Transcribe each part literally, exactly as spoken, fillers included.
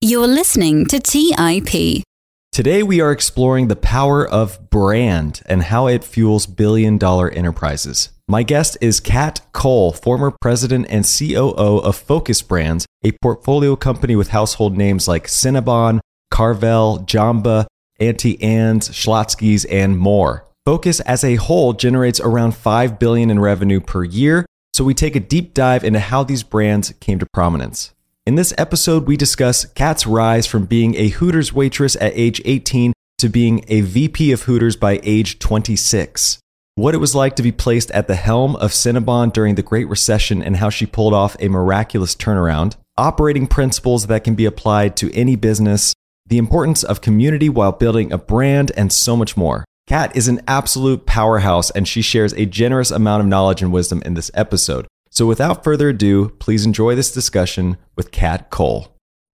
You're listening to T I P. Today we are exploring the power of brand and how it fuels billion-dollar enterprises. My guest is Kat Cole, former president and C O O of Focus Brands, a portfolio company with household names like Cinnabon, Carvel, Jamba, Auntie Anne's, Schlotzsky's, and more. Focus as a whole generates around five billion dollars in revenue per year, so we take a deep dive into how these brands came to prominence. In this episode, we discuss Kat's rise from being a Hooters waitress at age eighteen to being a V P of Hooters by age twenty-six. What it was like to be placed at the helm of Cinnabon during the Great Recession and how she pulled off a miraculous turnaround. Operating principles that can be applied to any business. The importance of community while building a brand, and so much more. Kat is an absolute powerhouse, and she shares a generous amount of knowledge and wisdom in this episode. So without further ado, please enjoy this discussion with Kat Cole.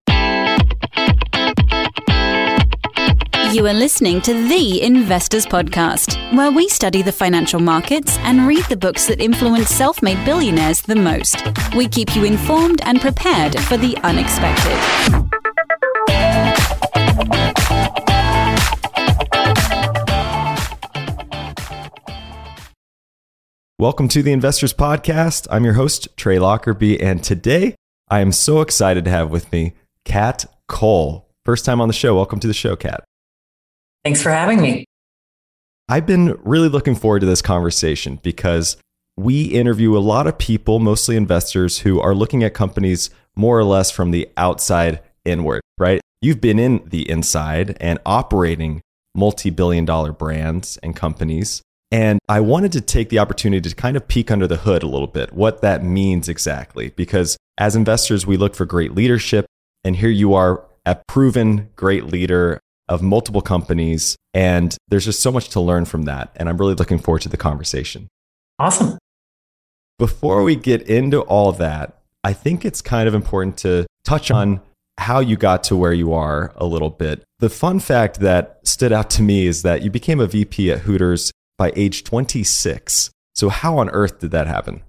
You are listening to The Investors Podcast, where we study the financial markets and read the books that influence self-made billionaires the most. We keep you informed and prepared for the unexpected. Welcome to the Investors Podcast. I'm your host, Trey Lockerbie, and today I am so excited to have with me Kat Cole. First time on the show. Welcome to the show, Kat. Thanks for having me. I've been really looking forward to this conversation because we interview a lot of people, mostly investors, who are looking at companies more or less from the outside inward, right? You've been in the inside and operating multi-billion dollar brands and companies. And I wanted to take the opportunity to kind of peek under the hood a little bit, what that means exactly. Because as investors, we look for great leadership. And here you are, a proven great leader of multiple companies. And there's just so much to learn from that. And I'm really looking forward to the conversation. Awesome. Before we get into all that, I think it's kind of important to touch on how you got to where you are a little bit. The fun fact that stood out to me is that you became a V P at Hooters by age twenty-six. So how on earth did that happen?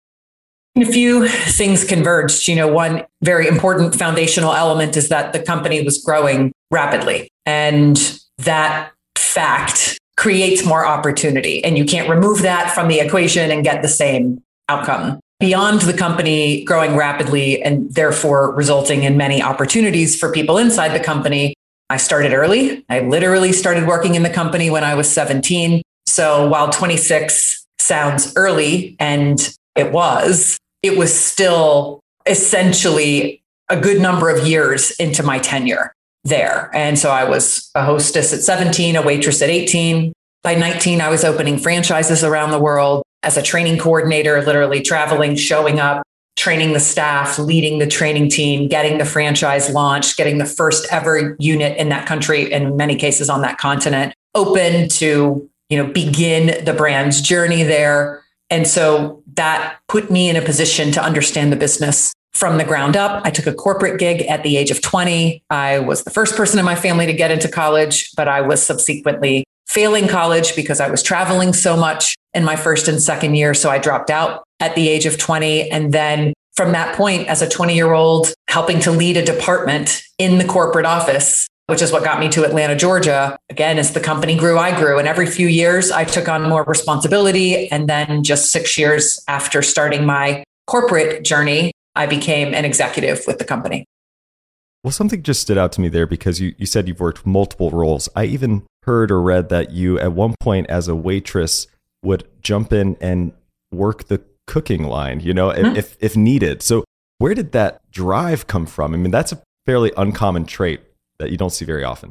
A few things converged. You know, one very important foundational element is that the company was growing rapidly. And that fact creates more opportunity. And you can't remove that from the equation and get the same outcome. Beyond the company growing rapidly and therefore resulting in many opportunities for people inside the company, I started early. I literally started working in the company when I was seventeen. So while twenty-six sounds early, and it was, it was still essentially a good number of years into my tenure there. And so I was a hostess at seventeen, a waitress at eighteen. By nineteen, I was opening franchises around the world as a training coordinator, literally traveling, showing up, training the staff, leading the training team, getting the franchise launched, getting the first ever unit in that country, and in many cases on that continent, open to you know, begin the brand's journey there. And so that put me in a position to understand the business from the ground up. I took a corporate gig at the age of twenty. I was the first person in my family to get into college, but I was subsequently failing college because I was traveling so much in my first and second year. So I dropped out at the age of twenty. And then from that point, as a twenty-year-old, helping to lead a department in the corporate office, which is what got me to Atlanta, Georgia. Again, as the company grew, I grew. And every few years, I took on more responsibility. And then just six years after starting my corporate journey, I became an executive with the company. Well, something just stood out to me there because you, you said you've worked multiple roles. I even heard or read that you, at one point as a waitress, would jump in and work the cooking line, you know, mm-hmm. if, if needed. So where did that drive come from? I mean, that's a fairly uncommon trait that you don't see very often.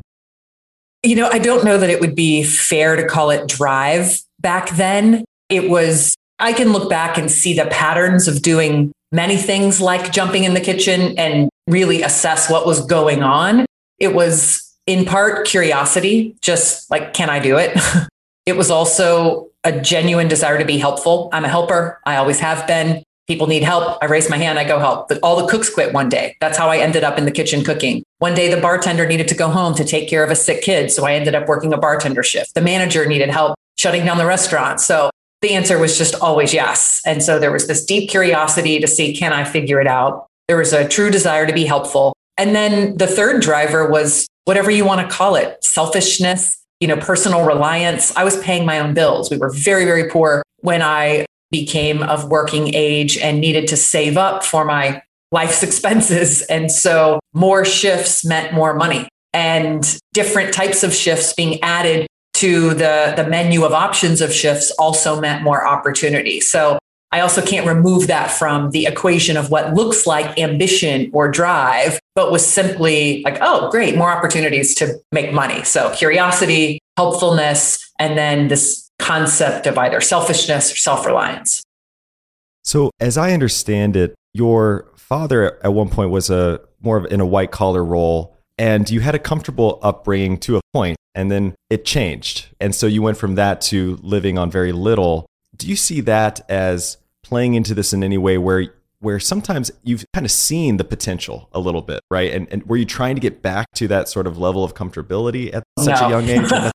You know, I don't know that it would be fair to call it drive back then. It was, I can look back and see the patterns of doing many things like jumping in the kitchen and really assess what was going on. It was in part curiosity, just like, can I do it? It was also a genuine desire to be helpful. I'm a helper. I always have been. People need help. I raise my hand. I go help. But all the cooks quit one day. That's how I ended up in the kitchen cooking. One day, the bartender needed to go home to take care of a sick kid. So I ended up working a bartender shift. The manager needed help shutting down the restaurant. So the answer was just always yes. And so there was this deep curiosity to see, can I figure it out? There was a true desire to be helpful. And then the third driver was whatever you want to call it, selfishness, you know, personal reliance. I was paying my own bills. We were very, very poor when I became of working age and needed to save up for my life's expenses. And so more shifts meant more money, and different types of shifts being added to the, the menu of options of shifts also meant more opportunity. So I also can't remove that from the equation of what looks like ambition or drive, but was simply like, oh, great, more opportunities to make money. So curiosity, helpfulness, and then this concept of either selfishness or self-reliance. So as I understand it, your father at one point was a more of in a white collar role, and you had a comfortable upbringing to a point, and then it changed. And so you went from that to living on very little. Do you see that as playing into this in any way where where sometimes you've kind of seen the potential a little bit, right? And, and were you trying to get back to that sort of level of comfortability at such No. a young age?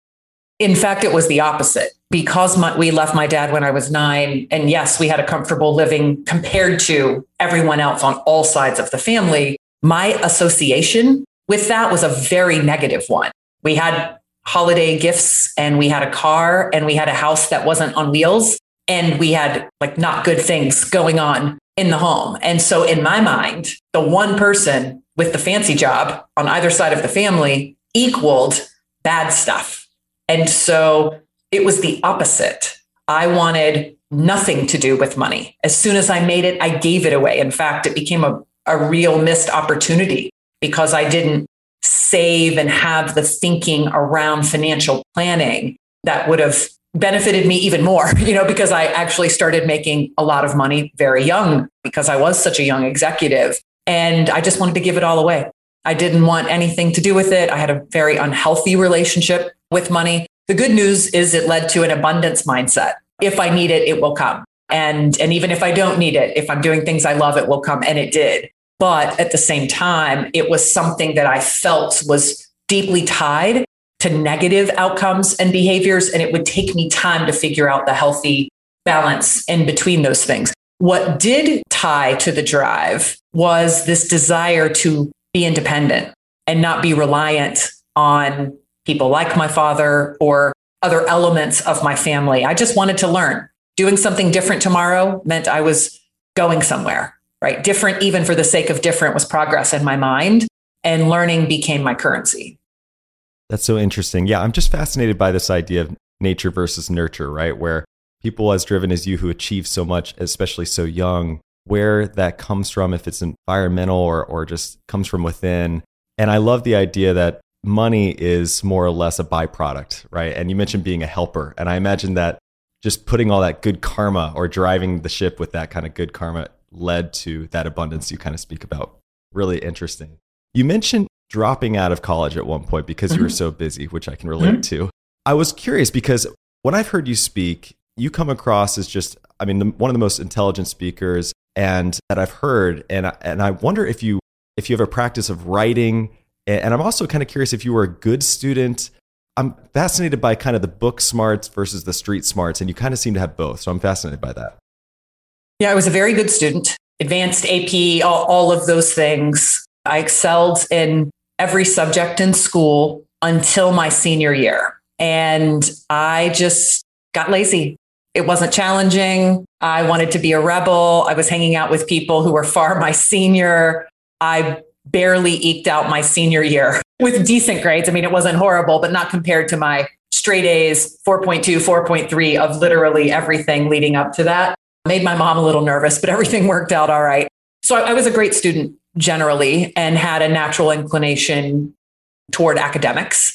In fact, it was the opposite. Because my, we left my dad when I was nine, and yes, we had a comfortable living compared to everyone else on all sides of the family, my association with that was a very negative one. We had holiday gifts, and we had a car, and we had a house that wasn't on wheels, and we had like not good things going on in the home. And so in my mind, the one person with the fancy job on either side of the family equaled bad stuff. And so it was the opposite. I wanted nothing to do with money. As soon as I made it, I gave it away. In fact, it became a, a real missed opportunity because I didn't save and have the thinking around financial planning that would have benefited me even more, you know, because I actually started making a lot of money very young because I was such a young executive, and I just wanted to give it all away. I didn't want anything to do with it. I had a very unhealthy relationship with money. The good news is it led to an abundance mindset. If I need it, it will come. And, and even if I don't need it, if I'm doing things I love, it will come. And it did. But at the same time, it was something that I felt was deeply tied to negative outcomes and behaviors. And it would take me time to figure out the healthy balance in between those things. What did tie to the drive was this desire to be independent and not be reliant on people like my father or other elements of my family. I just wanted to learn. Doing something different tomorrow meant I was going somewhere, right? Different, even for the sake of different, was progress in my mind, and learning became my currency. That's so interesting. Yeah, I'm just fascinated by this idea of nature versus nurture, right? Where people as driven as you who achieve so much, especially so young, where that comes from, if it's environmental or or just comes from within. And I love the idea that money is more or less a byproduct, right? And you mentioned being a helper. And I imagine that just putting all that good karma or driving the ship with that kind of good karma led to that abundance you kind of speak about. Really interesting. You mentioned dropping out of college at one point because mm-hmm. you were so busy, which I can relate mm-hmm. to. I was curious because when I've heard you speak, you come across as just, I mean, the, one of the most intelligent speakers and that I've heard. And I, and I wonder if you if you have a practice of writing. And I'm also kind of curious if you were a good student. I'm fascinated by kind of the book smarts versus the street smarts, and you kind of seem to have both. So I'm fascinated by that. Yeah, I was a very good student, advanced A P, all, all of those things. I excelled in every subject in school until my senior year. And I just got lazy. It wasn't challenging. I wanted to be a rebel. I was hanging out with people who were far my senior. I barely eked out my senior year with decent grades. I mean, it wasn't horrible, but not compared to my straight A's, four point two, four point three of literally everything leading up to that. Made my mom a little nervous, but everything worked out all right. So I, I was a great student generally and had a natural inclination toward academics.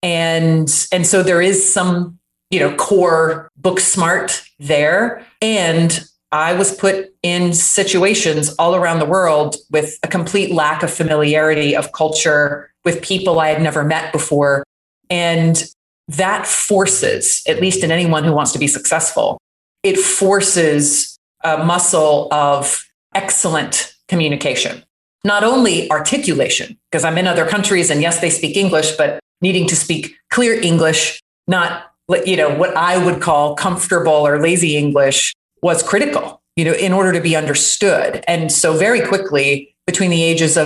And, and so there is some, you know, core book smart there. And I was put in situations all around the world with a complete lack of familiarity of culture with people I had never met before. And that forces, at least in anyone who wants to be successful, it forces a muscle of excellent communication, not only articulation, because I'm in other countries and yes, they speak English, but needing to speak clear English, not, you know, what I would call comfortable or lazy English was critical, you know, in order to be understood. And so very quickly between the ages of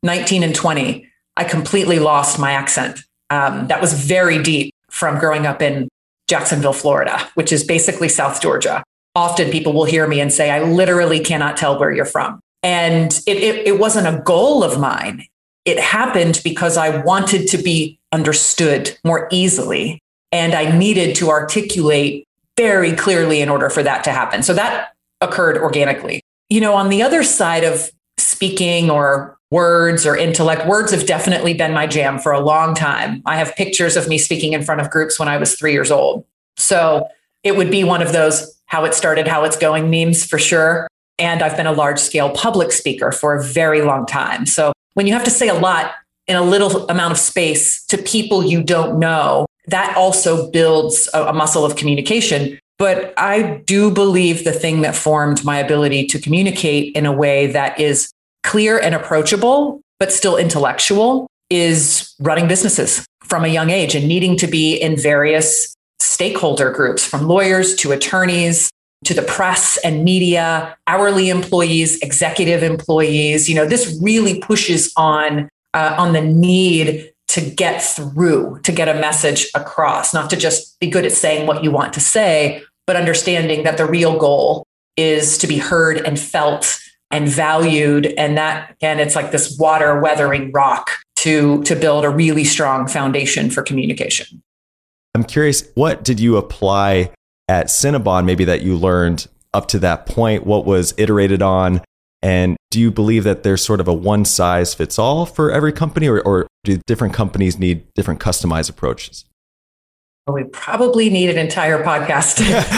nineteen and twenty, I completely lost my accent. Um, that was very deep from growing up in Jacksonville, Florida, which is basically South Georgia. Often people will hear me and say, I literally cannot tell where you're from. And it, it, it wasn't a goal of mine. It happened because I wanted to be understood more easily. And I needed to articulate very clearly in order for that to happen. So that occurred organically. You know, on the other side of speaking or words or intellect, words have definitely been my jam for a long time. I have pictures of me speaking in front of groups when I was three years old. So it would be one of those how it started, how it's going memes for sure. And I've been a large scale public speaker for a very long time. So when you have to say a lot in a little amount of space to people you don't know, that also builds a, a muscle of communication. But I do believe the thing that formed my ability to communicate in a way that is clear and approachable, but still intellectual, is running businesses from a young age and needing to be in various stakeholder groups, from lawyers to attorneys to the press and media, hourly employees, executive employees. You know, this really pushes on uh, on the need to get through, to get a message across, not to just be good at saying what you want to say, but understanding that the real goal is to be heard and felt and valued. And that, again, it's like this water weathering rock to, to build a really strong foundation for communication. I'm curious, what did you apply at Cinnabon, maybe that you learned up to that point? What was iterated on? And do you believe that there's sort of a one size fits all for every company, or, or do different companies need different customized approaches? Well, we probably need an entire podcast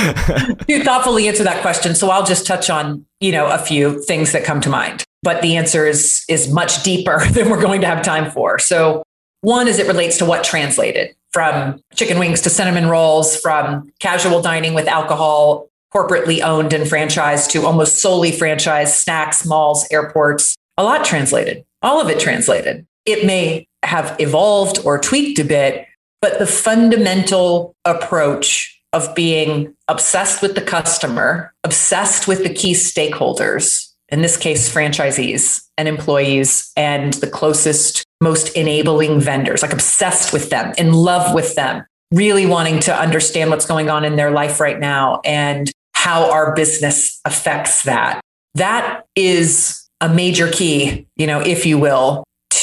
to, to thoughtfully answer that question. So I'll just touch on, you know, a few things that come to mind. But the answer is, is much deeper than we're going to have time for. So one is it relates to what translated from chicken wings to cinnamon rolls, from casual dining with alcohol, corporately owned and franchised, to almost solely franchised snacks, malls, airports. A lot translated, all of it translated. It may have evolved or tweaked a bit, but the fundamental approach of being obsessed with the customer, obsessed with the key stakeholders, in this case, franchisees and employees and the closest, most enabling vendors, like obsessed with them, in love with them, really wanting to understand what's going on in their life right now and how our business affects that. That is a major key, you know, if you will,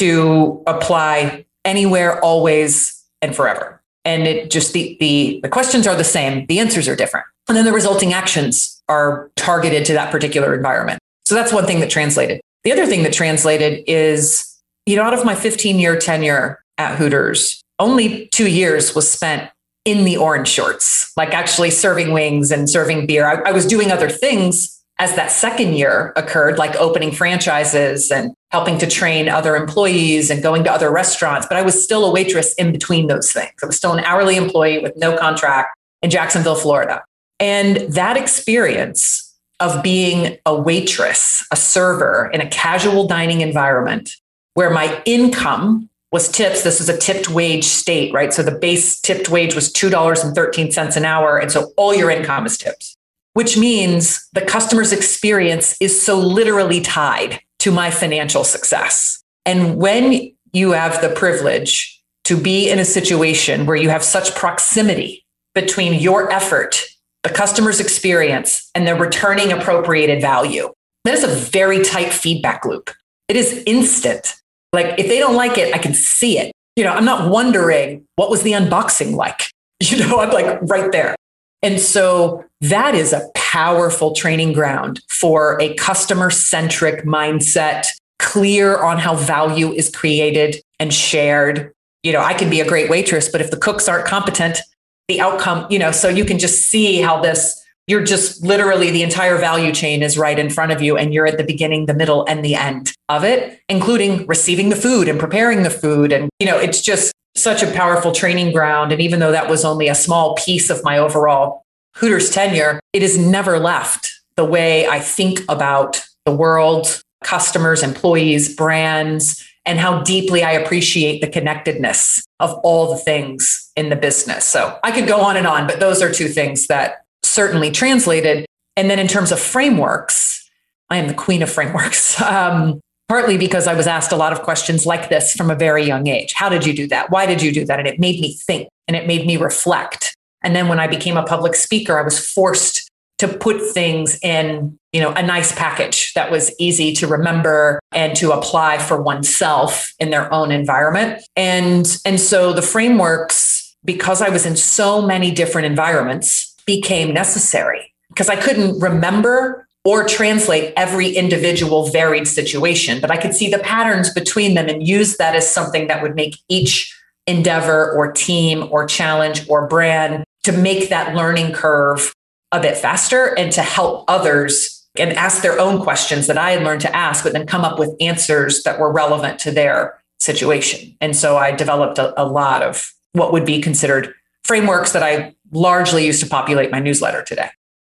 to apply anywhere, always, and forever. And it just, the, the, the questions are the same. The answers are different. And then the resulting actions are targeted to that particular environment. So that's one thing that translated. The other thing that translated is, you know, out of my fifteen year tenure at Hooters, only two years was spent in the orange shorts, like actually serving wings and serving beer. I, I was doing other things as that second year occurred, like opening franchises and helping to train other employees and going to other restaurants. But I was still a waitress in between those things. I was still an hourly employee with no contract in Jacksonville, Florida. And that experience of being a waitress, a server in a casual dining environment where my income was tips. This was a tipped wage state, right? So the base tipped wage was two dollars and thirteen cents an hour. And so all your income is tips, which means the customer's experience is so literally tied to my financial success. And when you have the privilege to be in a situation where you have such proximity between your effort, the customer's experience, and the returning appropriated value, that is a very tight feedback loop. It is instant. Like if they don't like it, I can see it. You know, I'm not wondering what was the unboxing like. You know, I'm like right there. And so that is a powerful training ground for a customer-centric mindset, clear on how value is created and shared. You know, I can be a great waitress, but if the cooks aren't competent, the outcome, you know, so you can just see how this, you're just literally the entire value chain is right in front of you. And you're at the beginning, the middle, and the end of it, including receiving the food and preparing the food. And, you know, it's just such a powerful training ground. And even though that was only a small piece of my overall Hooters tenure, it has never left the way I think about the world, customers, employees, brands, and how deeply I appreciate the connectedness of all the things in the business. So I could go on and on, but those are two things that certainly translated. And then in terms of frameworks, I am the queen of frameworks. Um, partly because I was asked a lot of questions like this from a very young age. How did you do that? Why did you do that? And it made me think and it made me reflect. And then when I became a public speaker, I was forced to put things in, you know, a nice package that was easy to remember and to apply for oneself in their own environment. And, and so the frameworks, because I was in so many different environments, became necessary because I couldn't remember or translate every individual varied situation, but I could see the patterns between them and use that as something that would make each endeavor or team or challenge or brand to make that learning curve a bit faster and to help others and ask their own questions that I had learned to ask, but then come up with answers that were relevant to their situation. And so I developed a, a lot of what would be considered frameworks that I largely use to populate my newsletter today.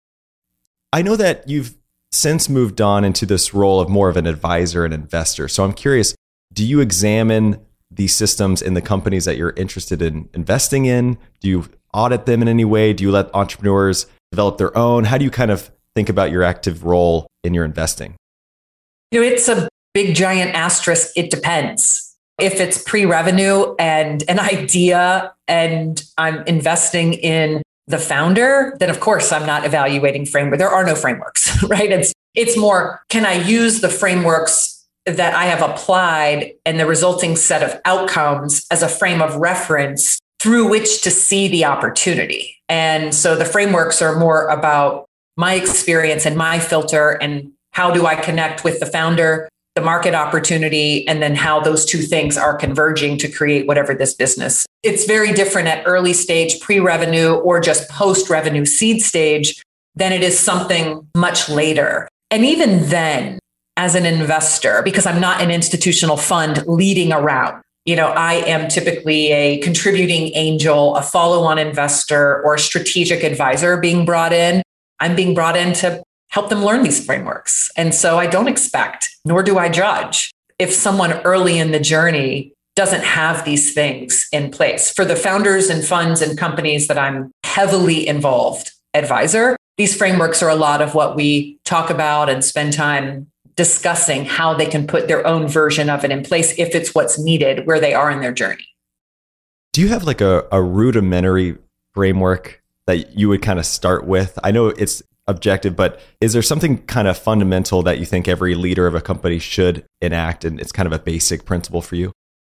I know that you've since moved on into this role of more of an advisor and investor. So I'm curious, do you examine these systems in the companies that you're interested in investing in? Do you audit them in any way? Do you let entrepreneurs develop their own? How do you kind of think about your active role in your investing? You know, it's a big giant asterisk. It depends. If it's pre-revenue and an idea and I'm investing in the founder, then of course I'm not evaluating framework. There are no frameworks, right? It's it's more, can I use the frameworks that I have applied and the resulting set of outcomes as a frame of reference through which to see the opportunity? And so the frameworks are more about my experience and my filter and how do I connect with the founder, the market opportunity, and then how those two things are converging to create whatever this business. It's very different at early stage, pre-revenue, or just post-revenue seed stage than it is something much later. And even then, as an investor, because I'm not an institutional fund leading around, you know, I am typically a contributing angel, a follow-on investor, or a strategic advisor being brought in. I'm being brought in to help them learn these frameworks. And so I don't expect, nor do I judge, if someone early in the journey doesn't have these things in place. For the founders and funds and companies that I'm heavily involved advisor, these frameworks are a lot of what we talk about and spend time discussing how they can put their own version of it in place if it's what's needed where they are in their journey. Do you have like a, a rudimentary framework that you would kind of start with? I know it's objective, but is there something kind of fundamental that you think every leader of a company should enact, and it's kind of a basic principle for you?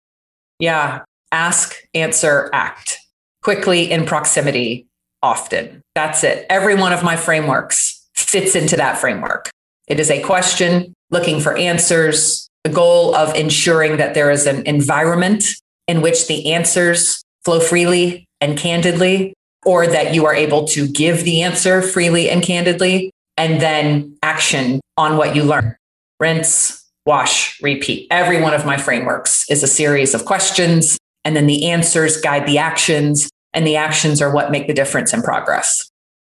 Yeah. Ask, answer, act. Quickly, in proximity, often. That's it. Every one of my frameworks fits into that framework. It is a question looking for answers, the goal of ensuring that there is an environment in which the answers flow freely and candidly, or that you are able to give the answer freely and candidly, and then action on what you learn. Rinse, wash, repeat. Every one of my frameworks is a series of questions, and then the answers guide the actions, and the actions are what make the difference in progress.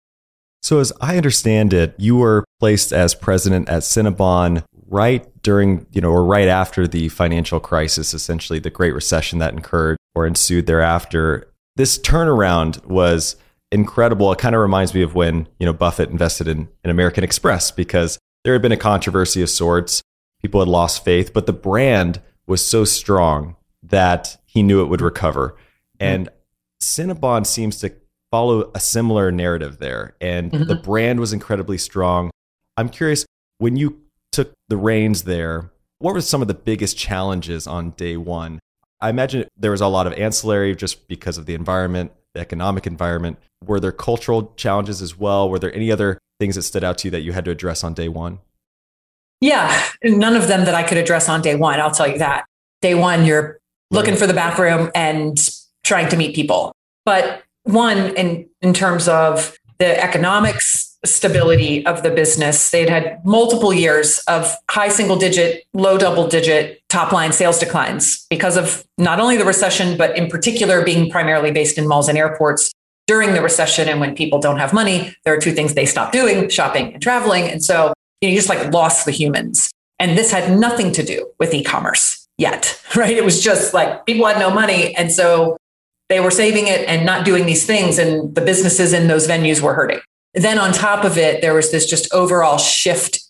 So as I understand it, you were placed as president at Cinnabon right during, you know, or right after the financial crisis, essentially the Great Recession that occurred or ensued thereafter. This turnaround was incredible. It kind of reminds me of when, you know, Buffett invested in, in American Express, because there had been a controversy of sorts. People had lost faith, but the brand was so strong that he knew it would recover. And Cinnabon seems to follow a similar narrative there. And mm-hmm. the brand was incredibly strong. I'm curious, when you took the reins there, what were some of the biggest challenges on day one? I imagine there was a lot of ancillary just because of the environment, the economic environment. Were there cultural challenges as well? Were there any other things that stood out to you that you had to address on day one? Yeah, none of them that I could address on day one. I'll tell you that. Day one, you're looking for the bathroom and trying to meet people. But one, in, in terms of the economics stability of the business, they'd had multiple years of high single digit, low double digit top line sales declines because of not only the recession, but in particular being primarily based in malls and airports during the recession. And when people don't have money, there are two things they stop doing: shopping and traveling. And so you know, you just like lost the humans. And this had nothing to do with e-commerce yet, right? It was just like people had no money. And so they were saving it and not doing these things. And the businesses in those venues were hurting. Then on top of it, there was this just overall shift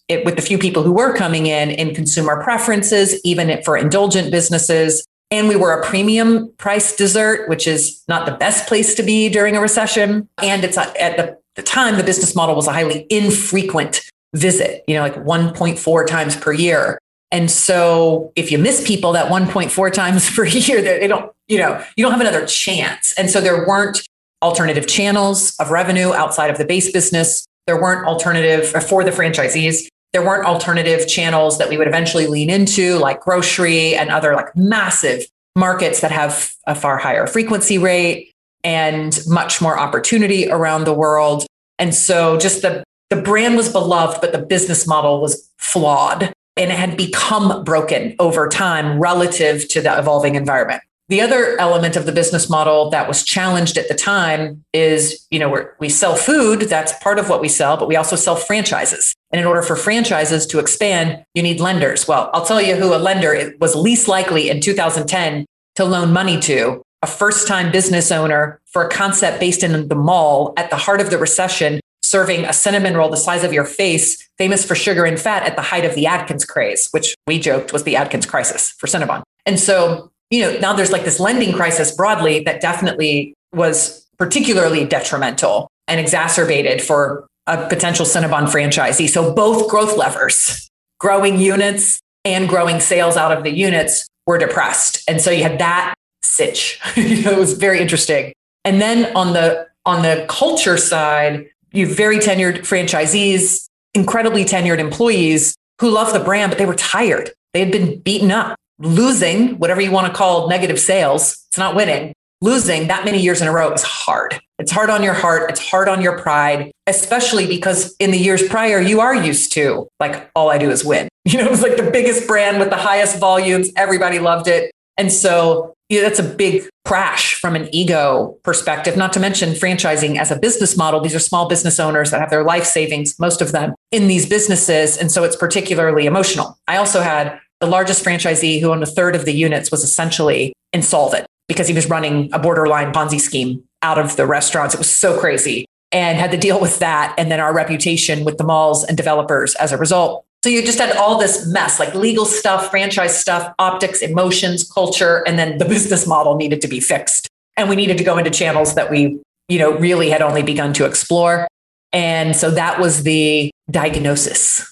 it, with the few people who were coming in, in consumer preferences, even for indulgent businesses. And we were a premium price dessert, which is not the best place to be during a recession. And it's a, at the, the time, the business model was a highly infrequent visit, you know, like one point four times per year. And so if you miss people that one point four times per year, they don't, you know, you don't have another chance. And so there weren't alternative channels of revenue outside of the base business. There weren't alternative for the franchisees. There weren't alternative channels that we would eventually lean into, like grocery and other like massive markets that have a far higher frequency rate and much more opportunity around the world. And so just the, the brand was beloved, but the business model was flawed and it had become broken over time relative to the evolving environment. The other element of the business model that was challenged at the time is, you know, we're, we sell food, that's part of what we sell, but we also sell franchises. And in order for franchises to expand, you need lenders. Well, I'll tell you who a lender was least likely in two thousand ten to loan money to, a first-time business owner for a concept based in the mall at the heart of the recession, serving a cinnamon roll the size of your face, famous for sugar and fat at the height of the Atkins craze, which we joked was the Atkins crisis for Cinnabon. And so, you know, now there's like this lending crisis broadly that definitely was particularly detrimental and exacerbated for a potential Cinnabon franchisee. So both growth levers, growing units and growing sales out of the units, were depressed. And so you had that sitch. You know, it was very interesting. And then on the on the culture side, you have very tenured franchisees, incredibly tenured employees who love the brand, but they were tired. They had been beaten up. Losing, whatever you want to call negative sales, it's not winning. Losing that many years in a row is hard. It's hard on your heart. It's hard on your pride, especially because in the years prior, you are used to like, all I do is win. You know, it was like the biggest brand with the highest volumes. Everybody loved it. And so you know, that's a big crash from an ego perspective, not to mention franchising as a business model. These are small business owners that have their life savings, most of them in these businesses. And so it's particularly emotional. I also had the largest franchisee who owned a third of the units was essentially insolvent because he was running a borderline Ponzi scheme out of the restaurants. It was so crazy and had to deal with that. And then our reputation with the malls and developers as a result. So you just had all this mess, like legal stuff, franchise stuff, optics, emotions, culture, and then the business model needed to be fixed. And we needed to go into channels that we, you know, really had only begun to explore. And so that was the diagnosis.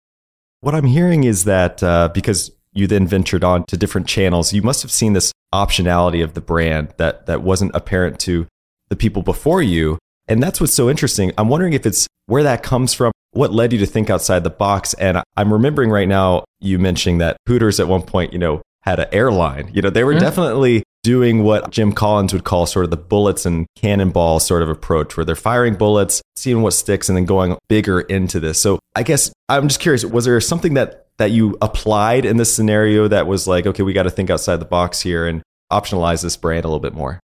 What I'm hearing is that uh, because you then ventured on to different channels, you must have seen this optionality of the brand that that wasn't apparent to the people before you. And that's what's so interesting. I'm wondering if it's where that comes from, what led you to think outside the box. And I'm remembering right now, you mentioning that Hooters at one point, you know, had an airline. You know, they were mm-hmm. definitely doing what Jim Collins would call sort of the bullets and cannonball sort of approach, where they're firing bullets, seeing what sticks, and then going bigger into this. So I guess I'm just curious, was there something that that you applied in this scenario that was like, okay, we got to think outside the box here and optionalize this brand a little bit more?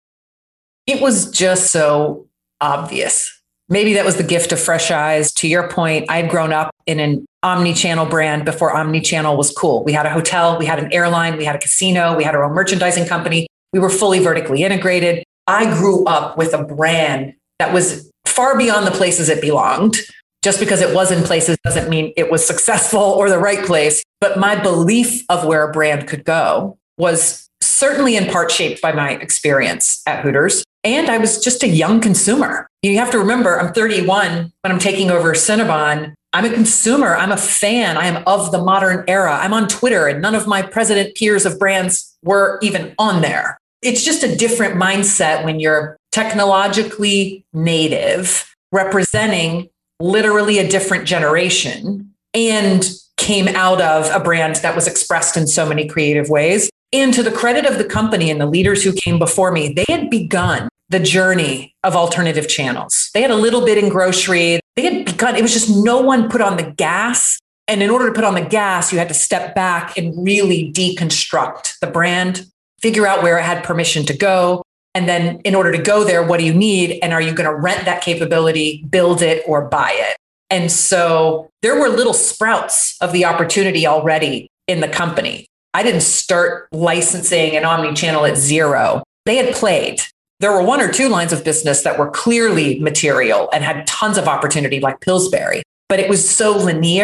It was just so obvious. Maybe that was the gift of fresh eyes. To your point, I'd grown up in an omni-channel brand before omni-channel was cool. We had a hotel, we had an airline, we had a casino, we had our own merchandising company. We were fully vertically integrated. I grew up with a brand that was far beyond the places it belonged. Just because it was in places doesn't mean it was successful or the right place. But my belief of where a brand could go was certainly in part shaped by my experience at Hooters. And I was just a young consumer. You have to remember, I'm thirty-one when I'm taking over Cinnabon. I'm a consumer. I'm a fan. I am of the modern era. I'm on Twitter and none of my president peers of brands were even on there. It's just a different mindset when you're technologically native, representing literally a different generation, and came out of a brand that was expressed in so many creative ways. And to the credit of the company and the leaders who came before me, they had begun the journey of alternative channels. They had a little bit in grocery. They had begun, it was just no one put on the gas. And in order to put on the gas, you had to step back and really deconstruct the brand, figure out where it had permission to go. And then in order to go there, what do you need? And are you going to rent that capability, build it, or buy it? And so there were little sprouts of the opportunity already in the company. I didn't start licensing an omni-channel at zero. They had played. There were one or two lines of business that were clearly material and had tons of opportunity, like Pillsbury. But it was so linear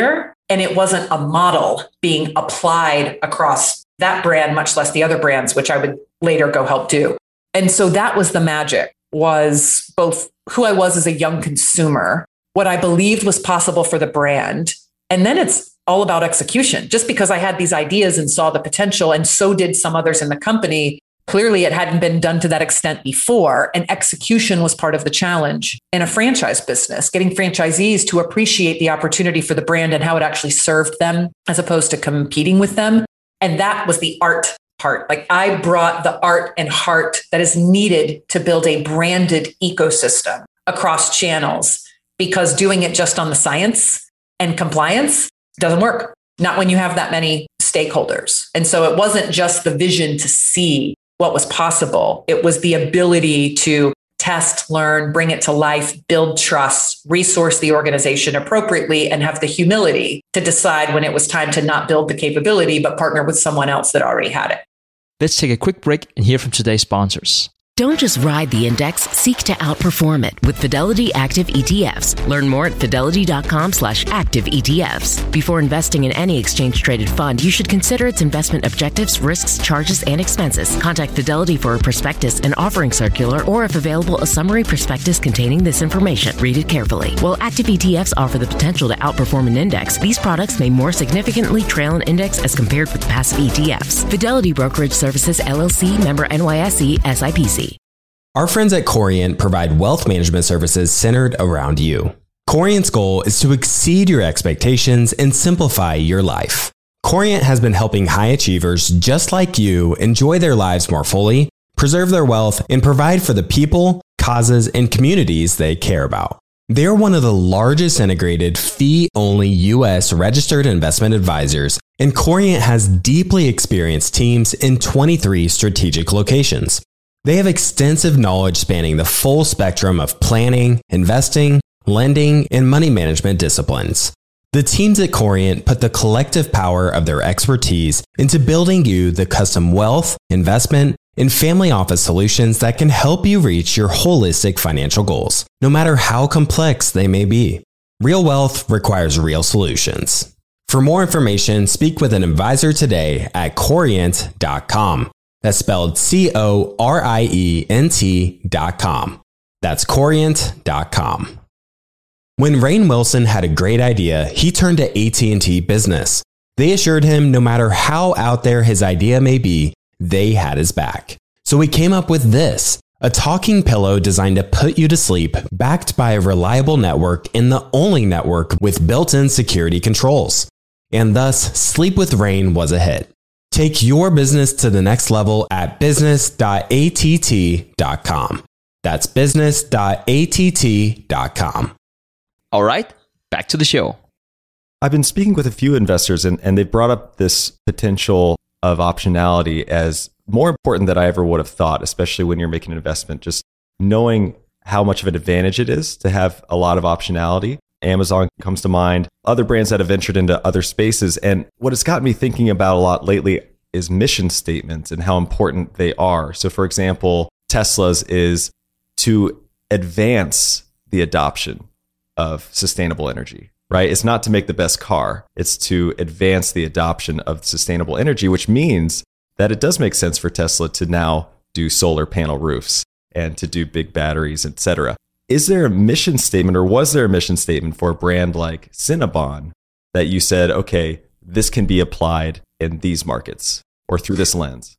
And it wasn't a model being applied across that brand, much less the other brands, which I would later go help do. And so that was the magic, was both who I was as a young consumer, what I believed was possible for the brand. And then it's all about execution. Just because I had these ideas and saw the potential, and so did some others in the company, clearly it hadn't been done to that extent before. And execution was part of the challenge in a franchise business, getting franchisees to appreciate the opportunity for the brand and how it actually served them as opposed to competing with them. And that was the art part. Like, I brought the art and heart that is needed to build a branded ecosystem across channels, because doing it just on the science and compliance doesn't work. Not when you have that many stakeholders. And so it wasn't just the vision to see what was possible. It was the ability to test, learn, bring it to life, build trust, resource the organization appropriately, and have the humility to decide when it was time to not build the capability, but partner with someone else that already had it. Let's take a quick break and hear from today's sponsors. Don't just ride the index, seek to outperform it with Fidelity Active E T Fs. Learn more at fidelity.com slash active ETFs. Before investing in any exchange-traded fund, you should consider its investment objectives, risks, charges, and expenses. Contact Fidelity for a prospectus and offering circular, or if available, a summary prospectus containing this information. Read it carefully. While active E T Fs offer the potential to outperform an index, these products may more significantly trail an index as compared with passive E T Fs. Fidelity Brokerage Services, L L C, member N Y S E, S I P C. Our friends at Corient provide wealth management services centered around you. Corient's goal is to exceed your expectations and simplify your life. Corient has been helping high achievers just like you enjoy their lives more fully, preserve their wealth, and provide for the people, causes, and communities they care about. They're one of the largest integrated fee-only U S registered investment advisors, and Corient has deeply experienced teams in twenty-three strategic locations. They have extensive knowledge spanning the full spectrum of planning, investing, lending, and money management disciplines. The teams at Corient put the collective power of their expertise into building you the custom wealth, investment, and family office solutions that can help you reach your holistic financial goals, no matter how complex they may be. Real wealth requires real solutions. For more information, speak with an advisor today at corient dot com. That's spelled C O R I E N T dot com. That's corient dot com. When Rainn Wilson had a great idea, he turned to A T and T Business. They assured him no matter how out there his idea may be, they had his back. So he came up with this, a talking pillow designed to put you to sleep, backed by a reliable network and the only network with built-in security controls. And thus, Sleep with Rainn was a hit. Take your business to the next level at business dot A T T dot com. That's business dot A T T dot com. All right, back to the show. I've been speaking with a few investors, and, and they've brought up this potential of optionality as more important than I ever would have thought, especially when you're making an investment. Just knowing how much of an advantage it is to have a lot of optionality. Amazon comes to mind, other brands that have ventured into other spaces. And what it's got me thinking about a lot lately is mission statements and how important they are. So for example, Tesla's is to advance the adoption of sustainable energy, right? It's not to make the best car. It's to advance the adoption of sustainable energy, which means that it does make sense for Tesla to now do solar panel roofs and to do big batteries, et cetera. Is there a mission statement, or was there a mission statement for a brand like Cinnabon that you said, okay, this can be applied in these markets or through this lens?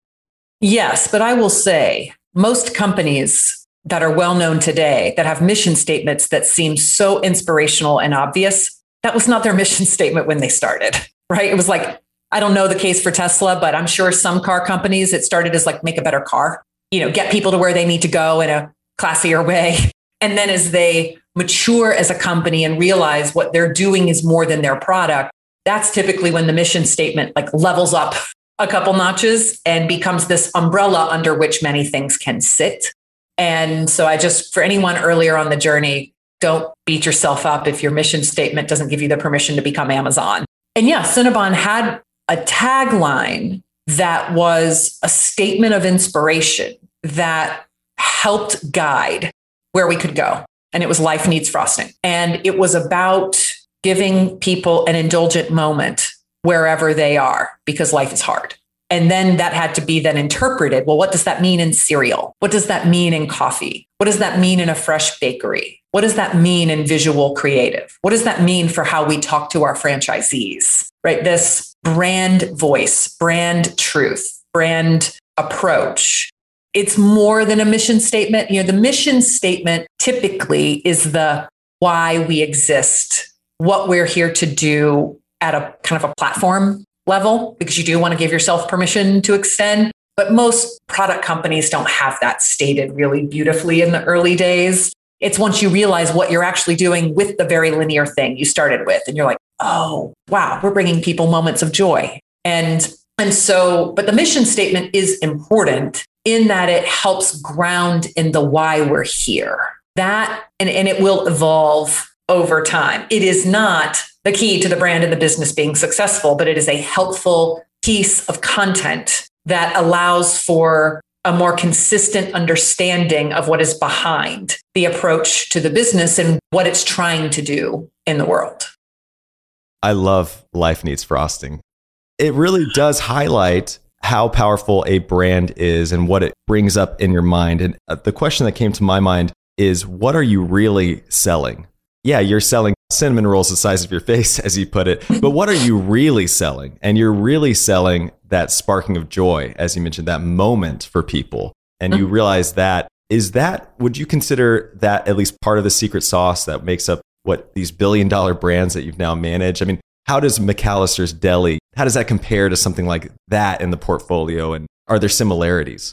Yes, but I will say most companies that are well known today that have mission statements that seem so inspirational and obvious, that was not their mission statement when they started, right? It was like, I don't know the case for Tesla, but I'm sure some car companies, it started as like, make a better car, you know, get people to where they need to go in a classier way. And then as they mature as a company and realize what they're doing is more than their product, that's typically when the mission statement like levels up a couple notches and becomes this umbrella under which many things can sit. And so I just, for anyone earlier on the journey, don't beat yourself up if your mission statement doesn't give you the permission to become Amazon. And yeah, Cinnabon had a tagline that was a statement of inspiration that helped guide where we could go. And it was life needs frosting. And it was about giving people an indulgent moment wherever they are because life is hard. And then that had to be then interpreted. Well, what does that mean in cereal? What does that mean in coffee? What does that mean in a fresh bakery? What does that mean in visual creative? What does that mean for how we talk to our franchisees, right? This brand voice, brand truth, brand approach. It's more than a mission statement. You know, the mission statement typically is the why we exist, what we're here to do at a kind of a platform level, because you do want to give yourself permission to extend. But most product companies don't have that stated really beautifully in the early days. It's once you realize what you're actually doing with the very linear thing you started with. And you're like, oh, wow, we're bringing people moments of joy. And, and so, but the mission statement is important in that it helps ground in the why we're here. That, and, and it will evolve over time. It is not the key to the brand and the business being successful, but it is a helpful piece of content that allows for a more consistent understanding of what is behind the approach to the business and what it's trying to do in the world. I love Life Needs Frosting. It really does highlight how powerful a brand is and what it brings up in your mind. And the question that came to my mind is, what are you really selling? Yeah, you're selling cinnamon rolls the size of your face, as you put it, but what are you really selling? And you're really selling that sparking of joy, as you mentioned, that moment for people. And you realize that, is that, would you consider that at least part of the secret sauce that makes up what these billion dollar brands that you've now managed? I mean, how does McAllister's Deli, how does that compare to something like that in the portfolio? And are there similarities?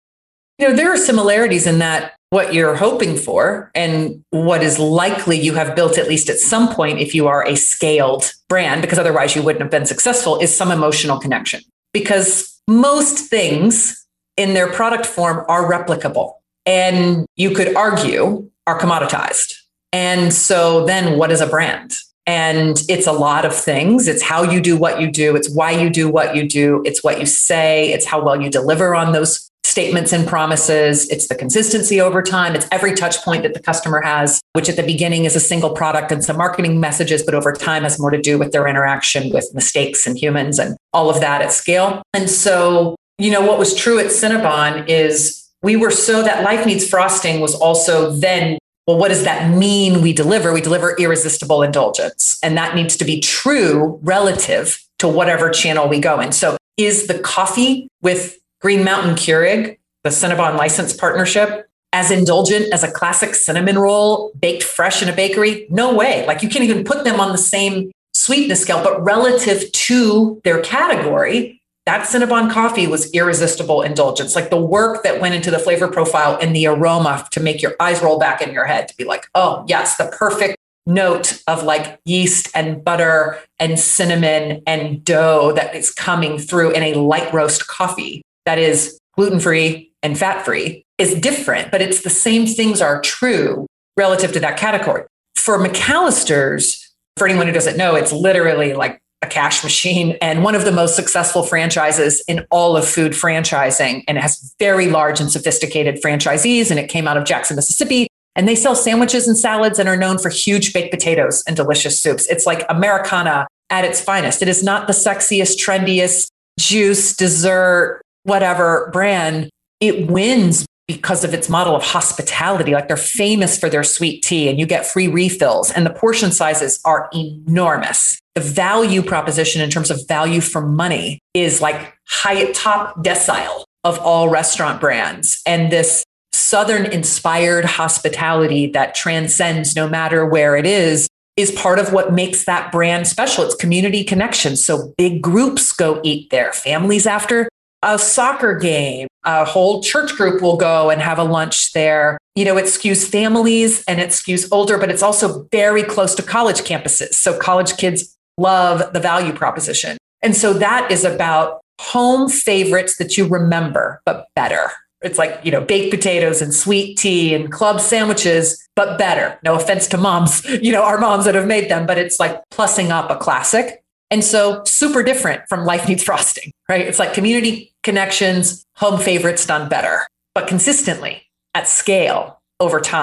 You know, there are similarities in that what you're hoping for and what is likely you have built at least at some point if you are a scaled brand, because otherwise you wouldn't have been successful, is some emotional connection. Because most things in their product form are replicable and you could argue are commoditized. And so then what is a brand? And it's a lot of things. It's how you do what you do. It's why you do what you do. It's what you say. It's how well you deliver on those statements and promises. It's the consistency over time. It's every touch point that the customer has, which at the beginning is a single product and some marketing messages, but over time has more to do with their interaction with mistakes and humans and all of that at scale. And so, you know, what was true at Cinnabon is we were so that Life Needs Frosting was also then, well, what does that mean we deliver? We deliver irresistible indulgence. And that needs to be true relative to whatever channel we go in. So is the coffee with Green Mountain Keurig, the Cinnabon license partnership, as indulgent as a classic cinnamon roll baked fresh in a bakery? No way. Like you can't even put them on the same sweetness scale, but relative to their category, that Cinnabon coffee was irresistible indulgence. Like the work that went into the flavor profile and the aroma to make your eyes roll back in your head to be like, oh yes, the perfect note of like yeast and butter and cinnamon and dough that is coming through in a light roast coffee that is gluten-free and fat-free is different, but it's the same things are true relative to that category. For McAllister's, for anyone who doesn't know, it's literally like a cash machine and one of the most successful franchises in all of food franchising. And it has very large and sophisticated franchisees. And it came out of Jackson, Mississippi. And they sell sandwiches and salads and are known for huge baked potatoes and delicious soups. It's like Americana at its finest. It is not the sexiest, trendiest juice, dessert, whatever brand. It wins because of its model of hospitality. Like they're famous for their sweet tea and you get free refills and the portion sizes are enormous. The value proposition in terms of value for money is like high top decile of all restaurant brands. And this Southern inspired hospitality that transcends no matter where it is, is part of what makes that brand special. It's community connection. So big groups go eat there, families after a soccer game, a whole church group will go and have a lunch there. You know, it skews families and it skews older, but it's also very close to college campuses. So college kids love the value proposition. And so that is about home favorites that you remember, but better. It's like, you know, baked potatoes and sweet tea and club sandwiches, but better. No offense to moms, you know, our moms that have made them, but it's like plussing up a classic. And so super different from Life Needs Frosting, right? It's like community connections, home favorites done better, but consistently at scale over time.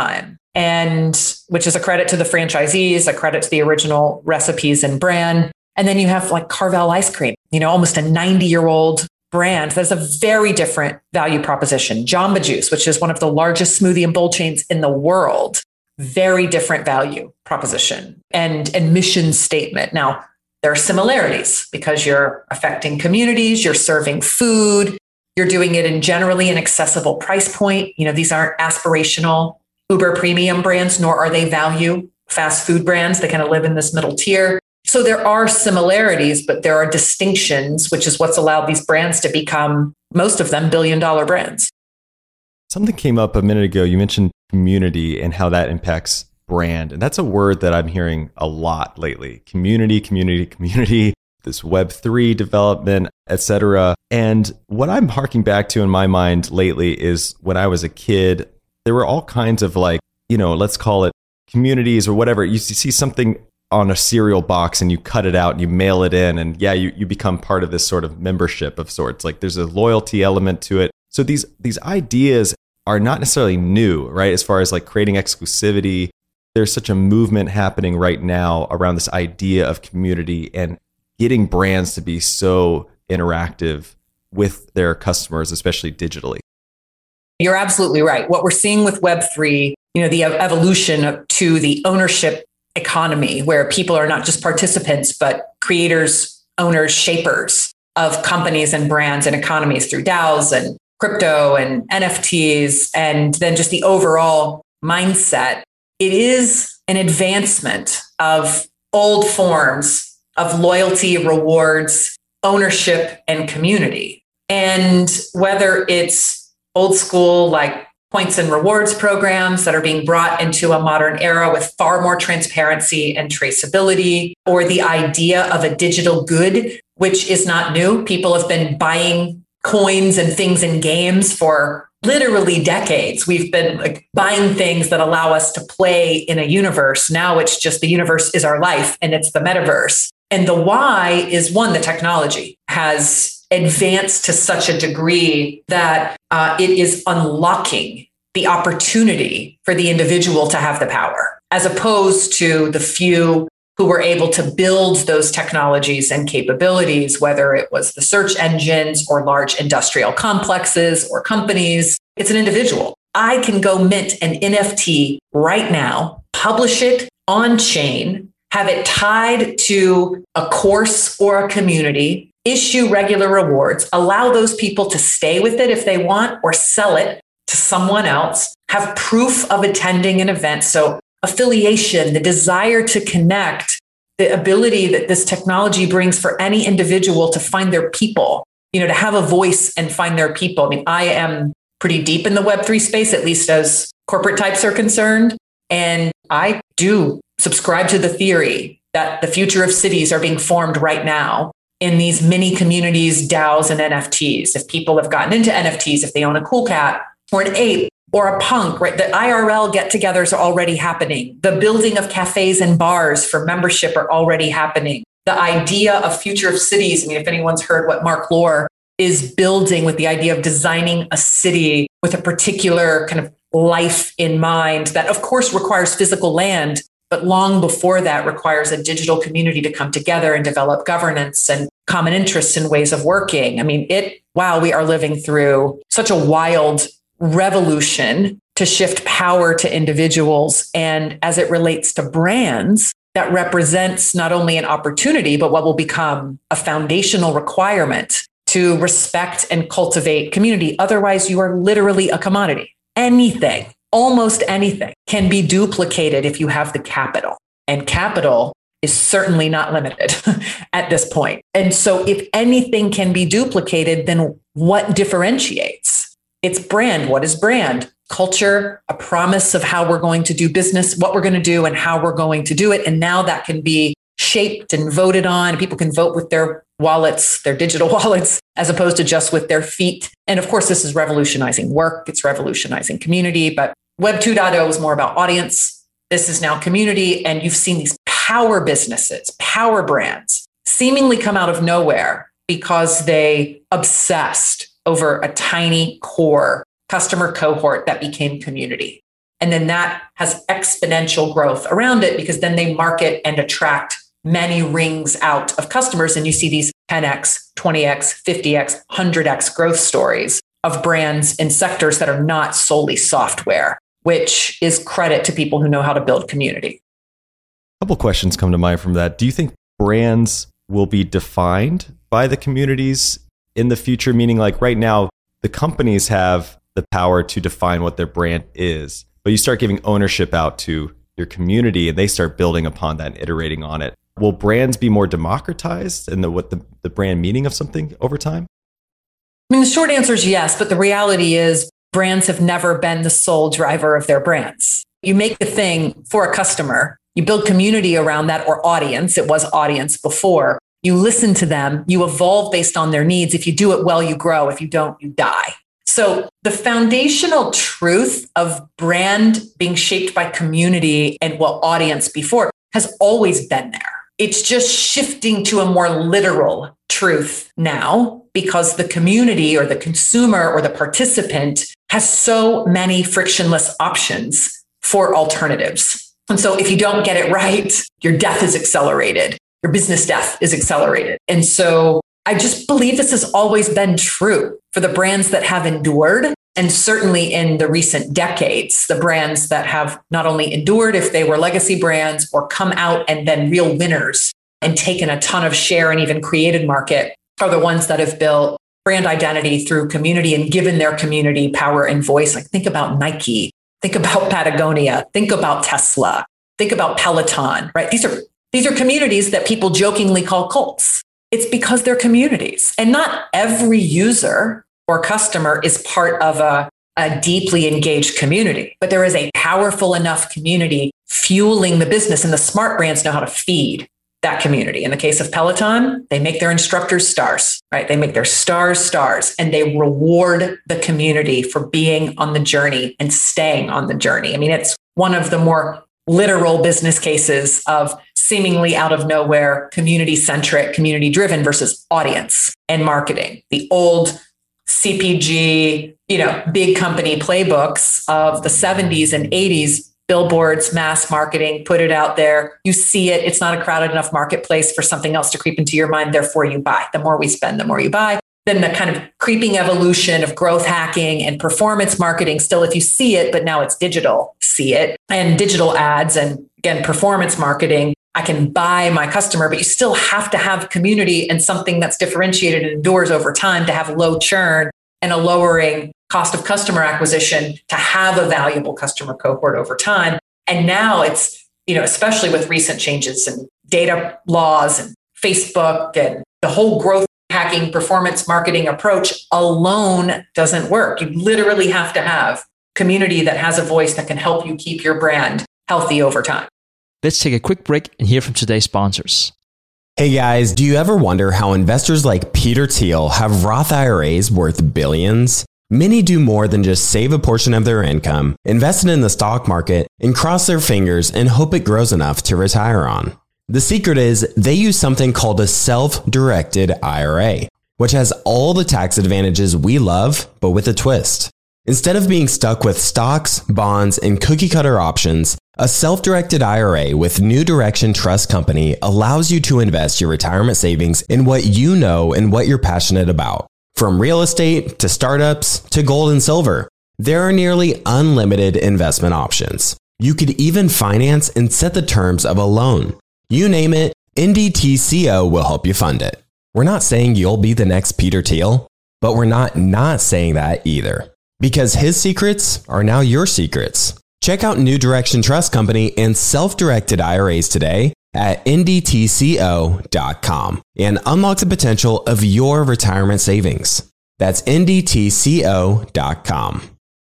and which is a credit to the franchisees, a credit to the original recipes and brand. And then you have like Carvel ice cream, you know, almost a ninety year old brand. That's a very different value proposition. Jamba Juice, which is one of the largest smoothie and bowl chains in the world, very different value proposition and, and mission statement. Now, there are similarities because you're affecting communities, you're serving food, you're doing it in generally an accessible price point. You know, these aren't aspirational uber premium brands, nor are they value fast food brands. They kind of live in this middle tier. So there are similarities, but there are distinctions, which is what's allowed these brands to become, most of them, billion dollar brands. Something came up a minute ago. You mentioned community and how that impacts brand. And that's a word that I'm hearing a lot lately. Community, community, community, this Web three development, et cetera. And what I'm harking back to in my mind lately is when I was a kid, there were all kinds of like, you know, let's call it communities or whatever. You see something on a cereal box and you cut it out and you mail it in. And yeah, you, you become part of this sort of membership of sorts. Like there's a loyalty element to it. So these these ideas are not necessarily new, right? As far as like creating exclusivity, there's such a movement happening right now around this idea of community and getting brands to be so interactive with their customers, especially digitally. You're absolutely right. What we're seeing with Web three, you know, the evolution of, to the ownership economy where people are not just participants, but creators, owners, shapers of companies and brands and economies through DAOs and crypto and N F Ts, and then just the overall mindset. It is an advancement of old forms of loyalty, rewards, ownership, and community. And whether it's old school, like points and rewards programs that are being brought into a modern era with far more transparency and traceability, or the idea of a digital good, which is not new. People have been buying coins and things in games for literally decades. We've been like buying things that allow us to play in a universe. Now it's just the universe is our life and it's the metaverse. And the why is one, the technology has advanced to such a degree that uh, it is unlocking the opportunity for the individual to have the power, as opposed to the few who were able to build those technologies and capabilities, whether it was the search engines or large industrial complexes or companies. It's an individual. I can go mint an N F T right now, publish it on chain, have it tied to a course or a community, issue regular rewards, allow those people to stay with it if they want, or sell it to someone else, have proof of attending an event. So affiliation, the desire to connect, the ability that this technology brings for any individual to find their people, you know, to have a voice and find their people. I mean, I am pretty deep in the Web three space, at least as corporate types are concerned. And I do subscribe to the theory that the future of cities are being formed right now in these mini communities, DAOs, and N F Ts. If people have gotten into N F Ts, if they own a cool cat or an ape or a punk, right? The I R L get-togethers are already happening. The building of cafes and bars for membership are already happening. The idea of future of cities, I mean, if anyone's heard what Mark Lohr is building with the idea of designing a city with a particular kind of life in mind, that of course requires physical land, but long before that requires a digital community to come together and develop governance and common interests and ways of working. I mean, it, wow, we are living through such a wild revolution to shift power to individuals. And as it relates to brands, that represents not only an opportunity, but what will become a foundational requirement to respect and cultivate community. Otherwise, you are literally a commodity. Anything, almost anything can be duplicated if you have the capital. And capital is certainly not limited at this point. And so if anything can be duplicated, then what differentiates? It's brand. What is brand? Culture, a promise of how we're going to do business, what we're going to do and how we're going to do it. And now that can be shaped and voted on. People can vote with their wallets, their digital wallets, as opposed to just with their feet. And of course, this is revolutionizing work. It's revolutionizing community. But Web two point oh is more about audience. This is now community. And you've seen these power businesses, power brands, seemingly come out of nowhere because they obsessed over a tiny core customer cohort that became community. And then that has exponential growth around it because then they market and attract many rings out of customers. And you see these ten X, twenty X, fifty X, one hundred X growth stories of brands in sectors that are not solely software, which is credit to people who know how to build community. A couple questions come to mind from that. Do you think brands will be defined by the communities in the future? Meaning, like right now, the companies have the power to define what their brand is, but you start giving ownership out to your community and they start building upon that and iterating on it. Will brands be more democratized in the, what the, the brand meaning of something over time? I mean, the short answer is yes, but the reality is brands have never been the sole driver of their brands. You make a thing for a customer, you build community around that or audience. It was audience before. You listen to them, you evolve based on their needs. If you do it well, you grow. If you don't, you die. So the foundational truth of brand being shaped by community and well, audience before has always been there. It's just shifting to a more literal truth now because the community or the consumer or the participant has so many frictionless options for alternatives. And so if you don't get it right, your death is accelerated. Your business death is accelerated. And so I just believe this has always been true for the brands that have endured. And certainly in the recent decades, the brands that have not only endured if they were legacy brands or come out and been real winners and taken a ton of share and even created market are the ones that have built brand identity through community and given their community power and voice. Like think about Nike, think about Patagonia, think about Tesla, think about Peloton, right? These are these are communities that people jokingly call cults. It's because they're communities. And not every user or customer is part of a, a deeply engaged community, but there is a powerful enough community fueling the business, and the smart brands know how to feed that community. In the case of Peloton, they make their instructors stars, right? They make their stars stars, and they reward the community for being on the journey and staying on the journey. I mean, it's one of the more literal business cases of seemingly out of nowhere, community-centric, community-driven versus audience and marketing. The old C P G, you know, big company playbooks of the seventies and eighties, billboards, mass marketing, put it out there. You see it. It's not a crowded enough marketplace for something else to creep into your mind. Therefore, you buy. The more we spend, the more you buy. Then the kind of creeping evolution of growth hacking and performance marketing. Still, if you see it, but now it's digital, see it, and digital ads and again, performance marketing. I can buy my customer, but you still have to have community and something that's differentiated and endures over time to have low churn and a lowering cost of customer acquisition to have a valuable customer cohort over time. And now it's, you know, especially with recent changes in data laws and Facebook and the whole growth hacking performance marketing approach alone doesn't work. You literally have to have community that has a voice that can help you keep your brand healthy over time. Let's take a quick break and hear from today's sponsors. Hey guys, do you ever wonder how investors like Peter Thiel have Roth I R As worth billions? Many do more than just save a portion of their income, invest it in the stock market, and cross their fingers and hope it grows enough to retire on. The secret is they use something called a self-directed I R A, which has all the tax advantages we love, but with a twist. Instead of being stuck with stocks, bonds, and cookie-cutter options, a self-directed I R A with New Direction Trust Company allows you to invest your retirement savings in what you know and what you're passionate about. From real estate to startups to gold and silver, there are nearly unlimited investment options. You could even finance and set the terms of a loan. You name it, N D T C O will help you fund it. We're not saying you'll be the next Peter Thiel, but we're not not saying that either. Because his secrets are now your secrets. Check out New Direction Trust Company and self-directed I R As today at N D T C O dot com and unlock the potential of your retirement savings. That's N D T C O dot com.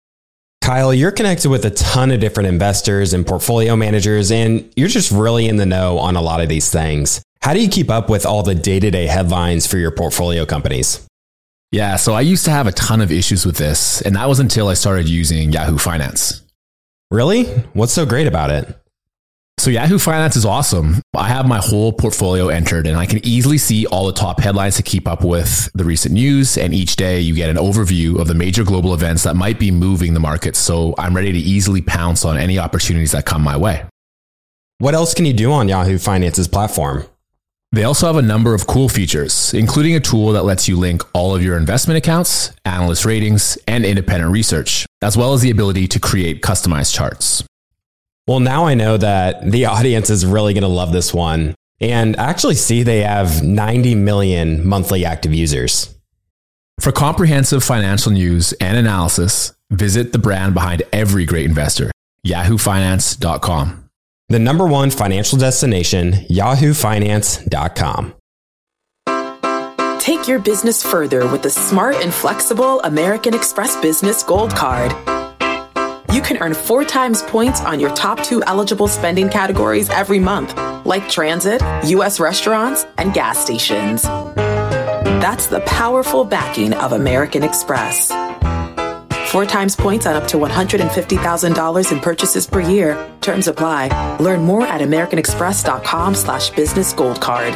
Kyle, you're connected with a ton of different investors and portfolio managers, and you're just really in the know on a lot of these things. How do you keep up with all the day-to-day headlines for your portfolio companies? Yeah, so I used to have a ton of issues with this, and that was until I started using Yahoo Finance. Really? What's so great about it? So Yahoo Finance is awesome. I have my whole portfolio entered and I can easily see all the top headlines to keep up with the recent news. And each day you get an overview of the major global events that might be moving the market. So I'm ready to easily pounce on any opportunities that come my way. What else can you do on Yahoo Finance's platform? They also have a number of cool features, including a tool that lets you link all of your investment accounts, analyst ratings, and independent research, as well as the ability to create customized charts. Well, now I know that the audience is really going to love this one. And actually see they have ninety million monthly active users. For comprehensive financial news and analysis, visit the brand behind every great investor, yahoo finance dot com. The number one financial destination, yahoo finance dot com. Take your business further with the smart and flexible American Express Business Gold Card. You can earn four times points on your top two eligible spending categories every month, like transit, U S restaurants, and gas stations. That's the powerful backing of American Express. Four times points on up to one hundred fifty thousand dollars in purchases per year. Terms apply. Learn more at americanexpress.com slash business gold card.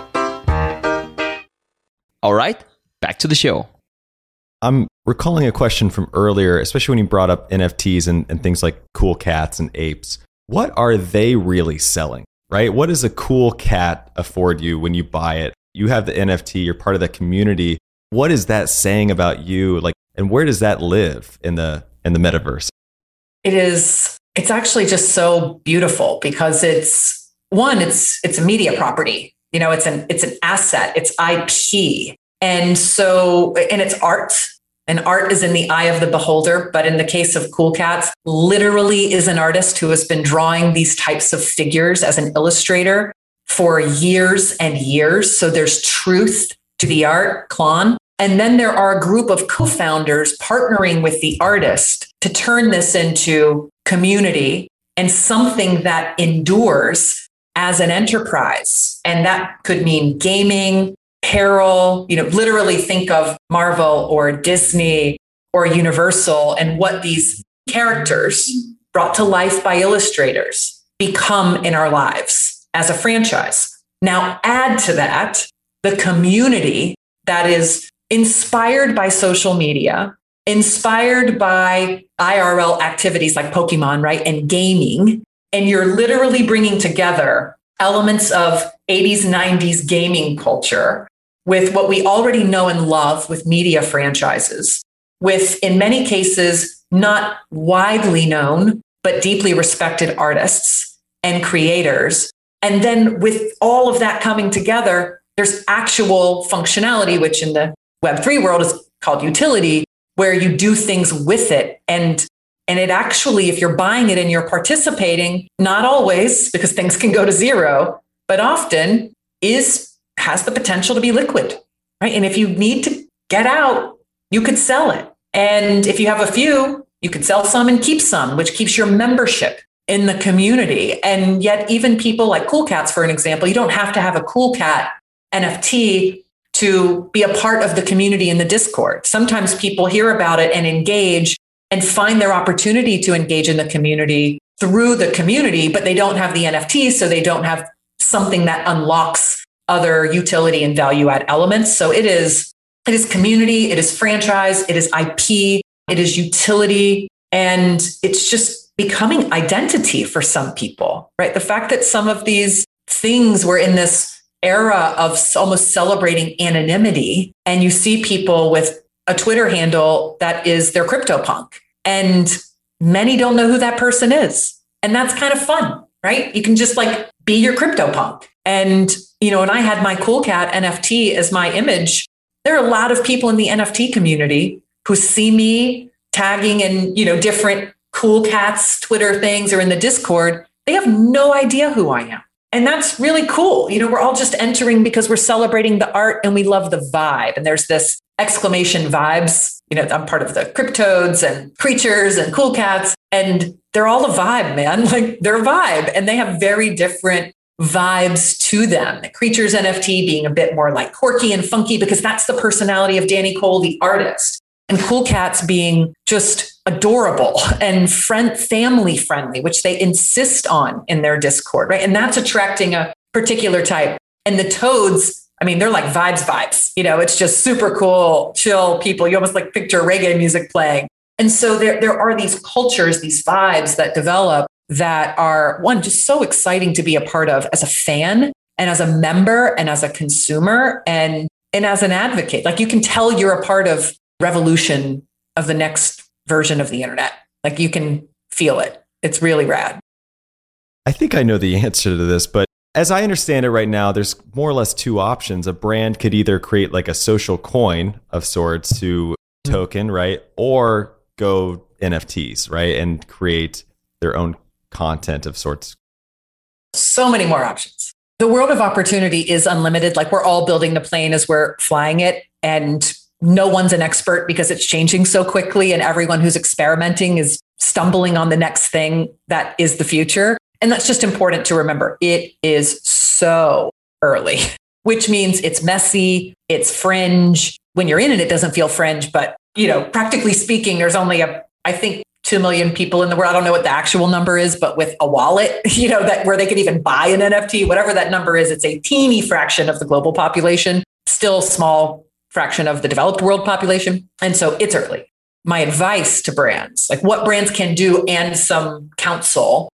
All right, back to the show. I'm recalling a question from earlier, especially when you brought up N F Ts and, and things like cool cats and apes. What are they really selling, right? What does a cool cat afford you when you buy it? You have the N F T, you're part of the community. What is that saying about you? Like, and where does that live in the in the metaverse? It is, it's actually just so beautiful because it's one, it's it's a media property. You know, it's an it's an asset, it's I P. And so, and it's art. And art is in the eye of the beholder. But in the case of Cool Cats, literally is an artist who has been drawing these types of figures as an illustrator for years and years. So there's truth to the art, Klon. And then there are a group of co-founders partnering with the artist to turn this into community and something that endures as an enterprise. And that could mean gaming, apparel, you know, literally think of Marvel or Disney or Universal and what these characters brought to life by illustrators become in our lives as a franchise. Now add to that the community that is inspired by social media, inspired by I R L activities like Pokemon, right? And gaming. And you're literally bringing together elements of eighties, nineties gaming culture with what we already know and love with media franchises, with, in many cases, not widely known, but deeply respected artists and creators. And then with all of that coming together, there's actual functionality, which in the Web three world is called utility, where you do things with it. And, and it actually, if you're buying it and you're participating, not always, because things can go to zero, but often is has the potential to be liquid, right? And if you need to get out, you could sell it. And if you have a few, you could sell some and keep some, which keeps your membership in the community. And yet even people like Cool Cats, for an example, you don't have to have a Cool Cat N F T to be a part of the community in the Discord. Sometimes people hear about it and engage and find their opportunity to engage in the community through the community, but they don't have the N F T, so they don't have something that unlocks other utility and value add elements. So it is, it is community, it is franchise, it is I P, it is utility, and it's just becoming identity for some people, right? The fact that some of these things were in this era of almost celebrating anonymity, and you see people with a Twitter handle that is their CryptoPunk, and many don't know who that person is. And that's kind of fun, right? You can just like be your CryptoPunk. And, you know, when I had my Cool Cat N F T as my image, there are a lot of people in the N F T community who see me tagging in, you know, different Cool Cats Twitter things or in the Discord. They have no idea who I am. And that's really cool. You know, we're all just entering because we're celebrating the art and we love the vibe. And there's this exclamation vibes. You know, I'm part of the Cryptodes and Creatures and Cool Cats, and they're all a vibe, man. Like they're a vibe, and they have very different vibes to them. The Creatures N F T being a bit more like quirky and funky because that's the personality of Danny Cole, the artist, and Cool Cats being just adorable and friend, family friendly, which they insist on in their Discord, right? And that's attracting a particular type. And the toads, I mean, they're like vibes, vibes, you know, it's just super cool, chill people. You almost like picture reggae music playing. And so there, there are these cultures, these vibes that develop that are, one, just so exciting to be a part of as a fan and as a member and as a consumer and, and as an advocate. Like you can tell you're a part of revolution of the next version of the internet. Like you can feel it. It's really rad. I think I know the answer to this, but as I understand it right now, there's more or less two options. A brand could either create like a social coin of sorts to token, right? Or go N F Ts, right? And create their own content of sorts. So many more options. The world of opportunity is unlimited. Like we're all building the plane as we're flying it. And no one's an expert because it's changing so quickly. And everyone who's experimenting is stumbling on the next thing that is the future. And that's just important to remember. It is so early, which means it's messy, it's fringe. When you're in it, it doesn't feel fringe, but you know, practically speaking, there's only a, I think, two million people in the world. I don't know what the actual number is, but with a wallet, you know, that where they could even buy an N F T, whatever that number is, it's a teeny fraction of the global population, still small fraction of the developed world population. And so it's early. My advice to brands, like what brands can do and some counsel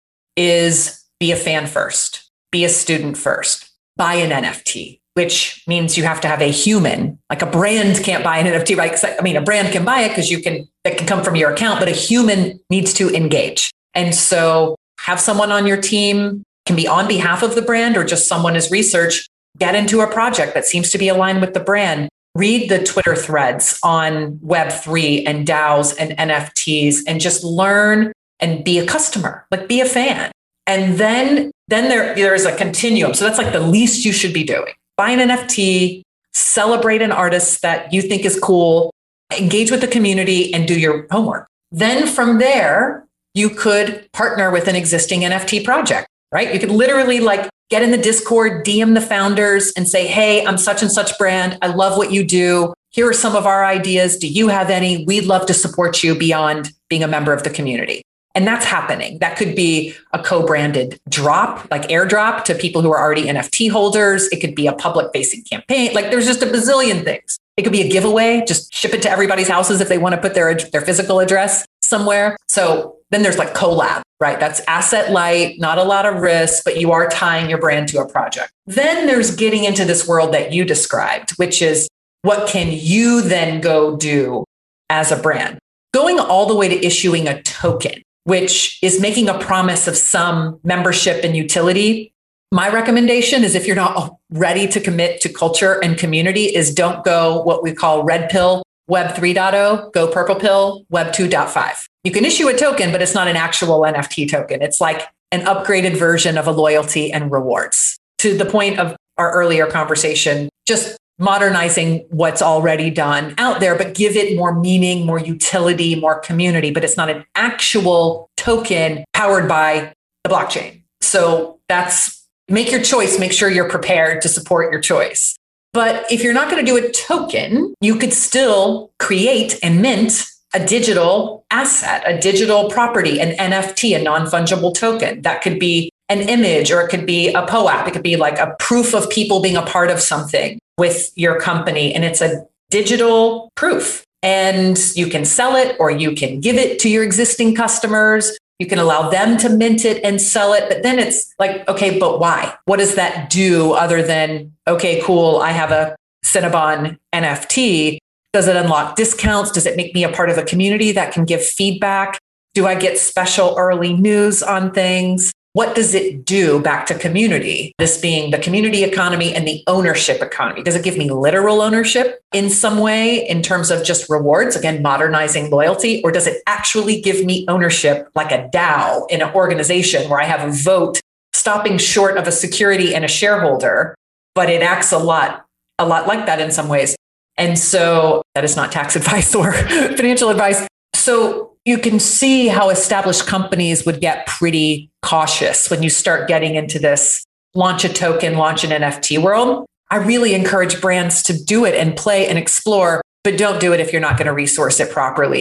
is be a fan first, be a student first, buy an N F T, which means you have to have a human, like a brand can't buy an N F T, right? I mean, a brand can buy it because you can, that can come from your account, but a human needs to engage. And so have someone on your team, can be on behalf of the brand or just someone as research, get into a project that seems to be aligned with the brand. Read the Twitter threads on Web three and DAOs and N F Ts and just learn and be a customer, like be a fan. And then, then there, there is a continuum. So that's like the least you should be doing. Buy an N F T, celebrate an artist that you think is cool, engage with the community and do your homework. Then from there, you could partner with an existing N F T project, right? You could literally like get in the Discord, D M the founders and say, hey, I'm such and such brand. I love what you do. Here are some of our ideas. Do you have any? We'd love to support you beyond being a member of the community. And that's happening. That could be a co-branded drop, like airdrop to people who are already N F T holders. It could be a public facing campaign. Like there's just a bazillion things. It could be a giveaway, just ship it to everybody's houses if they want to put their, their physical address somewhere. So then there's like collab, right? That's asset light, not a lot of risk, but you are tying your brand to a project. Then there's getting into this world that you described, which is what can you then go do as a brand? Going all the way to issuing a token, which is making a promise of some membership and utility. My recommendation is if you're not ready to commit to culture and community is don't go what we call red pill, Web three point oh, go purple pill, Web two point five. You can issue a token, but it's not an actual N F T token. It's like an upgraded version of a loyalty and rewards. To the point of our earlier conversation, just modernizing what's already done out there, but give it more meaning, more utility, more community, but it's not an actual token powered by the blockchain. So that's, make your choice, make sure you're prepared to support your choice. But if you're not going to do a token, you could still create and mint a digital asset, a digital property, an N F T, a non-fungible token. That could be an image or it could be a P O A P. It could be like a proof of people being a part of something with your company. And it's a digital proof. And you can sell it or you can give it to your existing customers. You can allow them to mint it and sell it. But then it's like, okay, but why? What does that do other than, okay, cool, I have a Cinnabon N F T. Does it unlock discounts? Does it make me a part of a community that can give feedback? Do I get special early news on things? What does it do back to community? This being the community economy and the ownership economy. Does it give me literal ownership in some way in terms of just rewards? Again, modernizing loyalty. Or does it actually give me ownership like a DAO in an organization where I have a vote stopping short of a security and a shareholder, but it acts a lot, a lot like that in some ways. And so that is not tax advice or financial advice. So you can see how established companies would get pretty cautious when you start getting into this launch a token, launch an N F T world. I really encourage brands to do it and play and explore, but don't do it if you're not going to resource it properly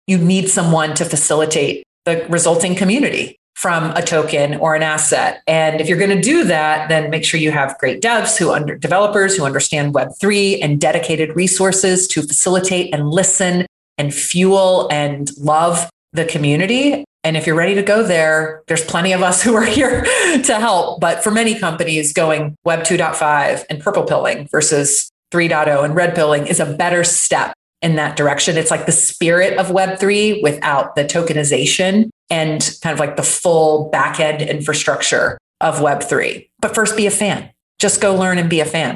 you need someone to facilitate the resulting community from a token or an asset. And if you're going to do that, then make sure you have great devs who under developers who understand Web three and dedicated resources to facilitate and listen and fuel and love the community. And if you're ready to go there, there's plenty of us who are here to help. But for many companies, going Web two point five and purple pilling versus three point oh and red pilling is a better step in that direction. It's like the spirit of Web three without the tokenization and kind of like the full back-end infrastructure of Web three. But first, be a fan. Just go learn and be a fan.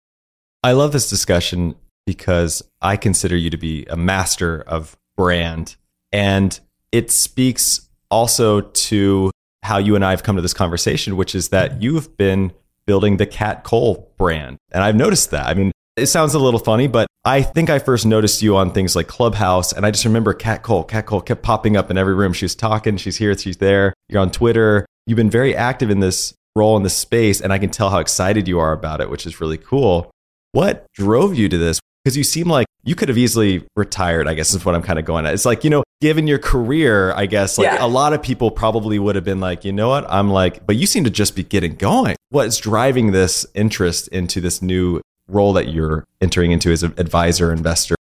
I love this discussion because I consider you to be a master of brand. And it speaks also to how you and I have come to this conversation, which is that you've been building the Kat Cole brand. And I've noticed that. I mean, it sounds a little funny, but I think I first noticed you on things like Clubhouse. And I just remember Kat Cole. Kat Cole kept popping up in every room. She was talking. She's here. She's there. You're on Twitter. You've been very active in this role in this space. And I can tell how excited you are about it, which is really cool. What drove you to this? Because you seem like you could have easily retired, I guess is what I'm kind of going at. It's like, you know, given your career, I guess, like yeah. a lot of people probably would have been like, you know what, I'm like, but you seem to just be getting going. What's driving this interest into this new role that you're entering into as an advisor, investor?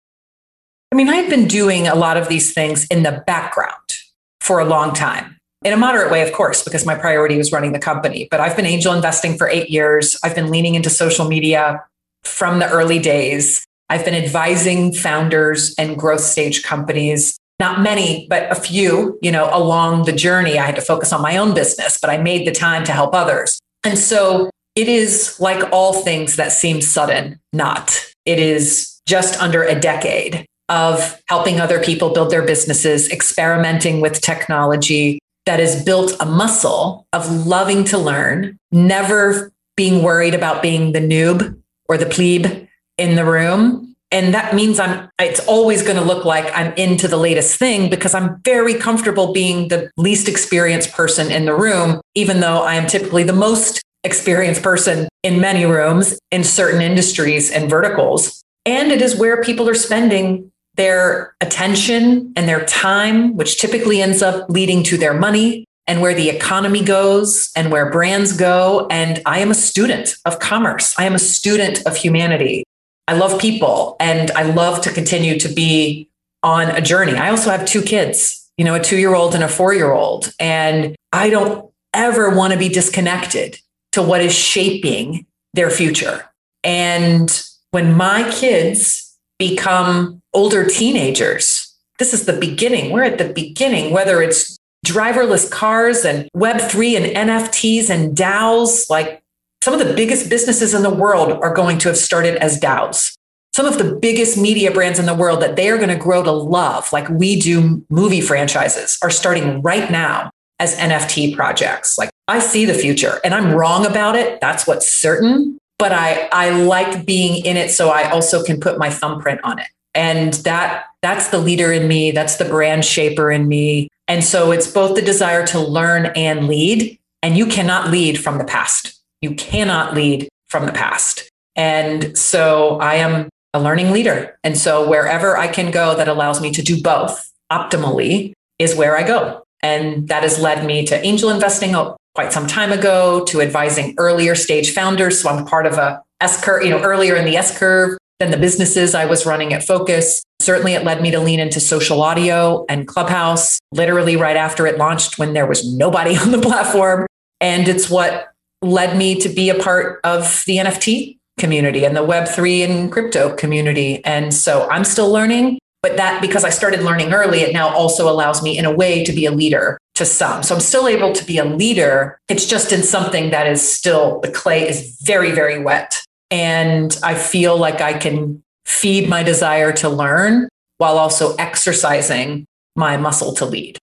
I mean, I've been doing a lot of these things in the background for a long time. In a moderate way, of course, because my priority was running the company. But I've been angel investing for eight years. I've been leaning into social media from the early days. I've been advising founders and growth stage companies, not many, but a few, you know, along the journey. I had to focus on my own business, but I made the time to help others. And so it is like all things that seem sudden, not. It is just under a decade of helping other people build their businesses, experimenting with technology that has built a muscle of loving to learn, never being worried about being the noob or the plebe in the room. And that means I'm, it's always going to look like I'm into the latest thing because I'm very comfortable being the least experienced person in the room, even though I am typically the most experienced person in many rooms in certain industries and verticals. And it is where people are spending their attention and their time, which typically ends up leading to their money and where the economy goes and where brands go. And I am a student of commerce. I am a student of humanity. I love people and I love to continue to be on a journey. I also have two kids, you know, a two-year-old and a four-year-old. And I don't ever want to be disconnected to what is shaping their future. And when my kids become older teenagers, this is the beginning. We're at the beginning, whether it's driverless cars and Web three and N F Ts and DAOs, like some of the biggest businesses in the world are going to have started as DAOs. Some of the biggest media brands in the world that they are going to grow to love, like we do movie franchises, are starting right now as N F T projects. Like I see the future and I'm wrong about it. That's what's certain. But I, I like being in it so I also can put my thumbprint on it. And that that's the leader in me. That's the brand shaper in me. And so it's both the desire to learn and lead. And you cannot lead from the past. You cannot lead from the past. And so I am a learning leader. And so wherever I can go that allows me to do both optimally is where I go. And that has led me to angel investing quite some time ago, to advising earlier stage founders. So I'm part of a S curve, you know, earlier in the S curve than the businesses I was running at Focus. Certainly it led me to lean into social audio and Clubhouse, literally right after it launched when there was nobody on the platform. And it's what led me to be a part of the N F T community and the Web three and crypto community. And so I'm still learning, but that because I started learning early, it now also allows me in a way to be a leader to some. So I'm still able to be a leader. It's just in something that is still, the clay is very, very wet. And I feel like I can feed my desire to learn while also exercising my muscle to lead.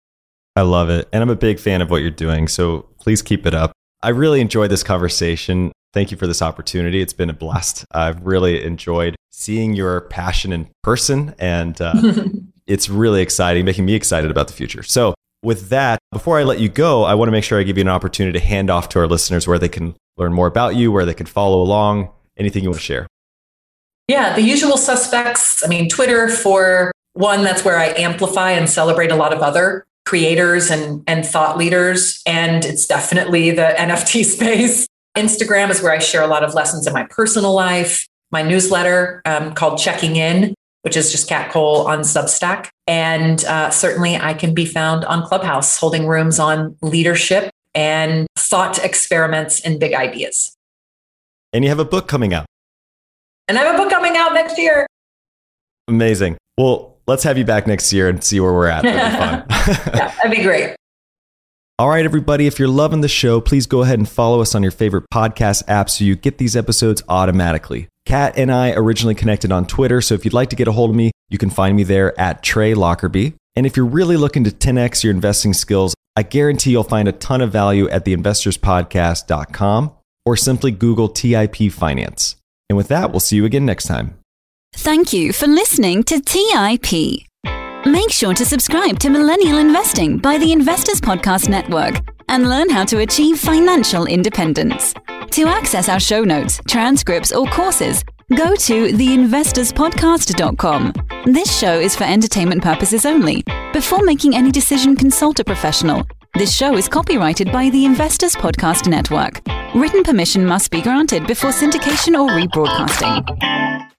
I love it. And I'm a big fan of what you're doing. So please keep it up. I really enjoyed this conversation. Thank you for this opportunity. It's been a blast. I've really enjoyed seeing your passion in person, and uh, it's really exciting, making me excited about the future. So with that, before I let you go, I want to make sure I give you an opportunity to hand off to our listeners where they can learn more about you, where they can follow along, anything you want to share. Yeah, the usual suspects. I mean, Twitter for One, that's where I amplify and celebrate a lot of other creators and, and thought leaders. And it's definitely the N F T space. Instagram is where I share a lot of lessons in my personal life. My newsletter um, called Checking In, which is just Kat Cole on Substack. And uh, certainly I can be found on Clubhouse, holding rooms on leadership and thought experiments and big ideas. And you have a book coming out. And I have a book coming out next year. Amazing. Well, let's have you back next year and see where we're at. That'd be fun. Yeah, that'd be great. All right, everybody, if you're loving the show, please go ahead and follow us on your favorite podcast app so you get these episodes automatically. Kat and I originally connected on Twitter, so if you'd like to get a hold of me, you can find me there at Trey Lockerbie. And if you're really looking to ten X your investing skills, I guarantee you'll find a ton of value at the investors podcast dot com or simply Google T I P Finance. And with that, we'll see you again next time. Thank you for listening to T I P. Make sure to subscribe to Millennial Investing by the Investors Podcast Network and learn how to achieve financial independence. To access our show notes, transcripts, or courses, go to the investors podcast dot com. This show is for entertainment purposes only. Before making any decision, consult a professional. This show is copyrighted by the Investors Podcast Network. Written permission must be granted before syndication or rebroadcasting.